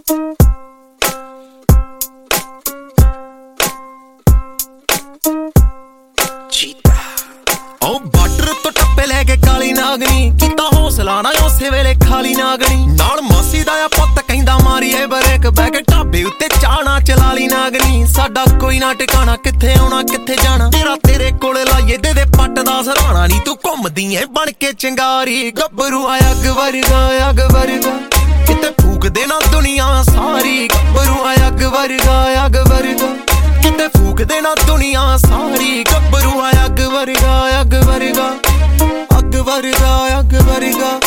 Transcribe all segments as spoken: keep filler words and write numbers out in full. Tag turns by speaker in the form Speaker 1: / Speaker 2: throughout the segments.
Speaker 1: border ਤੋਂ ਟੱਪੇ ਲੈ ਕੇ ਕਾਲੀ ਨਾਗਣੀ ਕੀਤਾ ਹੌਸਲਾ ਨਾ ਉਸੇ ਵੇਲੇ ਖਾਲੀ ਨਾਗਣੀ ਨਾਲ ਮਾਸੀ ਦਾ ਆ ਪੁੱਤ ਕਹਿੰਦਾ ਮਾਰੀਏ ਬਰੇਕ ਬਹਿ ਕੇ ਢਾਬੇ ਉੱਤੇ ਚਾਣਾ ਚਲਾ ਲਈ ਨਾਗਣੀ ਸਾਡਾ ਕੋਈ ਨਾ ਟਿਕਾਣਾ ਕਿੱਥੇ ਆਉਣਾ ਕਿੱਥੇ ਜਾਣਾ ਤੇਰਾ ਤੇਰੇ ਕੋਲੇ ਲਾਈਏ ਦੇ ਦੇ ਪੱਟ ਦਾ ਸਰਾਣਾ ਨੀ ਤੂੰ ਘੁੰਮਦੀ ਏ ਬਣ ਕੇ ਚੰਗਾਰੀ ਗੱਭਰੂ ਆਇਆ ਅੱਗ ਵਰਗਾ ਅੱਗ ਵਰਗਾ ਕਿਤੇ ਫੂਕ ਦੇ ਨਾ ਦੁਨੀਆ ਸਾਰੀ ਗੱਭਰੂ ਆਇਆ ਅੱਗ ਵਰਗਾ ਅੱਗ ਵਰਗਾ ਕਿਤੇ ਫੂਕ ਦੇ ਨਾ ਦੁਨੀਆ ਸਾਰੀ ਗੱਭਰੂ ਆਇਆ ਅੱਗ ਵਰਗਾ ਅੱਗ ਵਰਗਾ ਅੱਗ ਵਰਗਾ ਅੱਗ ਵਰਗਾ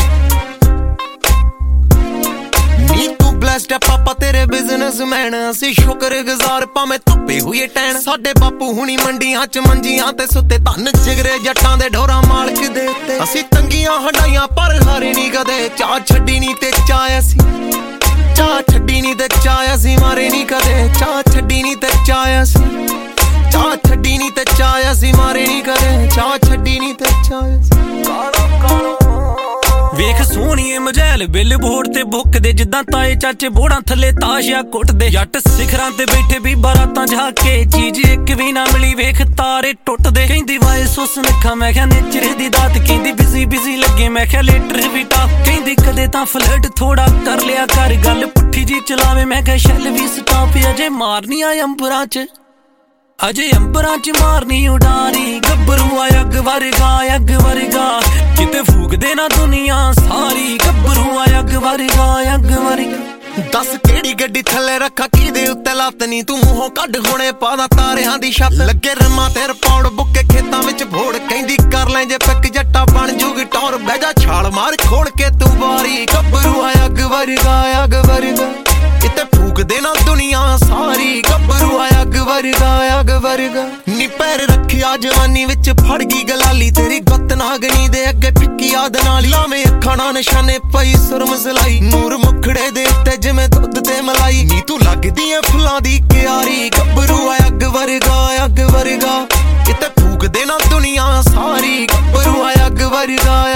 Speaker 1: ਨੀ ਤੂੰ ਬਲੈਸਡ ਹੈ ਪਾਪਾ ਤੇਰੇ ਬਿਜ਼ਨਸਮੈਨ ਅਸੀਂ ਸ਼ੁਕਰਗੁਜ਼ਾਰ ਭਾਵੇਂ ਧੁੱਪੇ ਹੋਈਏ ਟੈਣ ਸਾਡੇ ਬਾਪੂ ਹੁਣੀ ਮੰਡੀਆਂ ਚ ਮੰਜੀਆਂ ਤੇ ਸੁੱਤੇ ਧੰਨ ਜਿਗਰੇ ਜੱਟਾਂ ਦੇ ਢੋਰਾ ਮਾਲਕ ਦੇ ਉੱਤੇ ਅਸੀਂ ਤੰਗੀਆਂ ਹੰਡਾਈਆਂ ਪਰ ਹਾਰੇ ਨੀ ਕਦੇ ਚਾਹ ਛੱਡੀ ਨੀ ਤੇ ਚਾਹ ਅਸੀਂ ਚਾਹ ਛੱਡੀ ਨੀ ਤੇ ਚਾਹ ਅਸੀਂ ਮਾਰੇ ਨੀ ਕਦੇ ਚਾਹ ਛੱਡੀ ਨੀ ਤੇ ਚਾਹ ਅਸੀਂ ਚਾਹ ਛੱਡੀ ਨੀ ਤੇ ਚਾਹ ਅਸੀਂ ਮਾਰੇ ਨੀ ਕਦੇ ਚਾਹ ਛੱਡੀ ਨੀ ਤੇ ਚਾਹ ਅਸੀਂ ਕਾਲੋ ਕਾਲੋ
Speaker 2: ਵੇਖ ਸੋਹਣੀਏ ਮਜੈਲ ਬਿੱਲ ਬੋਰਡ ਤੇ ਬੁੱਕਦੇ ਜਿੱਦਾਂ ਤਾਏ ਚਾਚੇ ਬੋੜਾਂ ਥੱਲੇ ਤਾਸ਼ਿਆ ਕੁੱਟਦੇ ਜੱਟ ਸਿਖਰਾਂ ਤੇ ਬੈਠੇ ਵੀ ਬਾਰਾਤਾਂ ਝਾਕ ਕੇ ਚੀਜ਼ ਇੱਕ ਵੀ ਨਾ ਮਿਲੀ ਵੇਖ ਤਾਰੇ ਟੁੱਟਦੇ ਕਹਿੰਦੀ ਵਾਏ ਸੁਸ ਨਿੱਖਾ ਮੈਂ ਕਿਹਾ ਨੇਚਰ ਦੀ ਦਾਤ ਕਹਿੰਦੀ ਬਿਜ਼ੀ ਬਿਜ਼ੀ ਲੱਗੇ ਮੈਂ ਕਿਹਾ ਲੇਟਰ ਵੀ ਟਾ ਕਹਿੰਦੀ ਕਦੇ ਤਾਂ ਫਲਰਟ ਥੋੜਾ ਕਰ ਲਿਆ ਕਰ ਗੱਲ ਪੁੱਠੀ ਜੀ ਚਲਾਵੇ ਮੈਂ ਕਿਹਾ ਸ਼ੈਲ ਵੀ ਸਟਾਪ ਅਜੇ ਮਾਰਨੀ ਆ ਅੰਬਰਾਂ ਚ ਅਜੇ ਅੰਬਰਾਂ ਚ ਮਾਰਨੀ ਉਡਾਰੀ ਗੱਭਰੂ ਆ ਅੱਗ ਵਰਗਾ ਅੱਗ ਵਰਗਾ ਕਿਤੇ ਫੂਕਦੇ ਨਾ ਦੁਨੀਆ ਸਾਰੀ ਗੱਭਰੂ ਆ ਅੱਗ ਵਰਗਾ ਅੱਗ ਵਰਗਾ
Speaker 1: ਦੱਸ ਕਿਹੜੀ ਗੱਡੀ ਥੱਲੇ ਰੱਖਾ ਕਿਹਦੇ ਉੱਤੇ ਲੱਤ ਨੀ ਤੂੰ ਮੂੰਹੋਂ ਕੱਢ ਹੁਣੇ ਪਾਦਾ ਤਾਰਿਆਂ ਦੀ ਛੱਤ ਲੱਗੇ ਰਮਾ ਤੇ ਰਪੌੜ ਬੁੱਕੇ ਖੇਤਾਂ ਵਿੱਚ ਭੋੜ ਕਹਿੰਦੀ ਕਰ ਲੈ ਜੇ ਪਿੱਕ ਜੱਟਾ ਬਣ ਜੂਗੀ ਟੌਰ ਬਹਿ ਜਾ ਛਾਲ ਮਾਰ ਖੋਲ ਕੇ ਤੂੰ ਬਾਰੀ ਗੱਭਰੂ ਆ ਅੱਗ ਵਰਗਾ ਅੱਗ ਵਰਗਾ ਕਿਤੇ ਫੂਕਦੇ ਨਾ ਦੁਨੀਆ ਸਾਰੀ ਗੱਭਰੂ ਆ ਅੱਗ ਵਰਗਾ ਅੱਗ ਵਰਗਾ ਨੀ ਪੈਰ ਰੱਖਿਆ ਜਵਾਨੀ ਵਿੱਚ ਫੜ ਗਈ ਗਲਾਲੀ ਤੇਰੀ ਗੁੱਤ ਨਾਗਣੀ ਦੇ ਅੱਗੇ ਫਿੱਕੀ ਯਾਦ ਨਾਲ ਲਾਵੇਂ ਅੱਖਾਂ ਨਾਲ ਨਿਸ਼ਾਨੇ ਪਈ ਸੁਰਮ ਸਲਾਈ ਨੂਰ ਮੁਖੜੇ ਦੇ ਉੱਤੇ ਜਿਵੇਂ ਦੁੱਧ ਤੇ ਮਲਾਈ ਨੀ ਤੂੰ ਲੱਗਦੀ ਐ ਫੁੱਲਾਂ ਦੀ ਕਿਆਰੀ ਗੱਭਰੂ ਆ ਅੱਗ ਵਰਗਾ ਅੱਗ ਵਰਗਾ ਕਿਤੇ ਫੂਕਦੇ ਨਾ ਦੁਨੀਆ ਸਾਰੀ ਗੱਭਰੂ ਆ ਅੱਗ ਵਰਗਾ